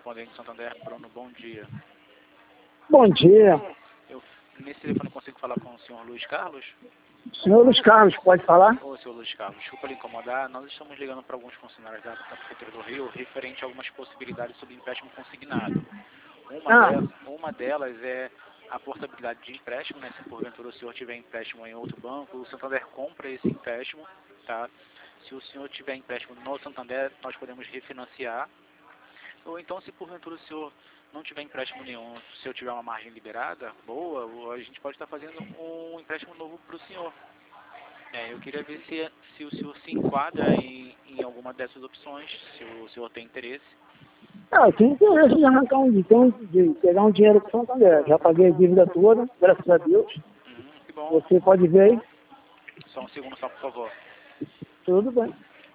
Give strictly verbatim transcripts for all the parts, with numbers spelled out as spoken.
correspondente Santander, Bruno, bom dia. Bom dia. Eu, nesse telefone consigo falar com o senhor Luiz Carlos? Senhor Luiz Carlos, pode falar? Ô, senhor Luiz Carlos, desculpa lhe incomodar, nós estamos ligando para alguns funcionários da, da Prefeitura do Rio referente a algumas possibilidades sobre empréstimo consignado. Uma, Ah. delas, uma delas é a portabilidade de empréstimo, né? Se porventura o senhor tiver empréstimo em outro banco, o Santander compra esse empréstimo, tá? Se o senhor tiver empréstimo no Santander, nós podemos refinanciar. Ou então, se porventura o senhor não tiver empréstimo nenhum, se eu tiver uma margem liberada, boa, a gente pode estar fazendo um empréstimo novo para o senhor. É, eu queria ver se, se o senhor se enquadra em, em alguma dessas opções, se o senhor tem interesse. Ah, eu tenho interesse de arrancar um, de, de pegar um dinheiro com o Santander. Já paguei a dívida toda, graças a Deus. Hum, que bom. Você pode ver aí. Só um segundo, só por favor. Tudo bem.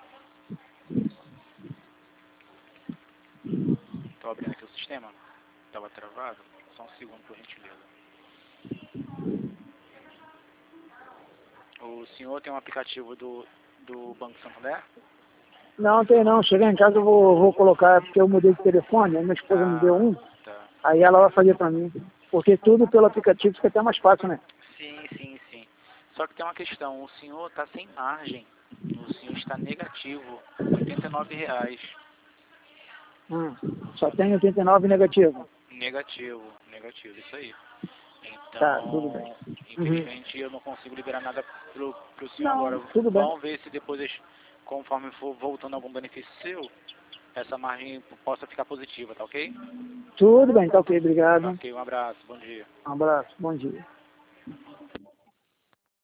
Estou abrindo aqui o sistema. Estava travado. Só um segundo, por gentileza. O senhor tem um aplicativo do, do Banco Santander? Não, tem não. Chegar em casa eu vou, vou colocar, porque eu mudei de telefone, aí minha esposa me deu Ah, um, tá. aí ela vai fazer pra mim. Porque tudo pelo aplicativo fica até mais fácil, né? Sim, sim, sim. Só que tem uma questão. O senhor está sem margem. O senhor está negativo. oitenta e nove reais. Hum, só tem oitenta e nove negativo. Negativo, negativo, isso aí. Tá, tudo bem. Então, Uhum. infelizmente eu não consigo liberar nada pro, pro senhor Não, agora. tudo bem. Vamos ver se depois, conforme for voltando algum benefício seu, essa margem possa ficar positiva, tá ok? Tudo bem, tá ok, Tá obrigado. ok, um abraço, bom dia. Um abraço, bom dia.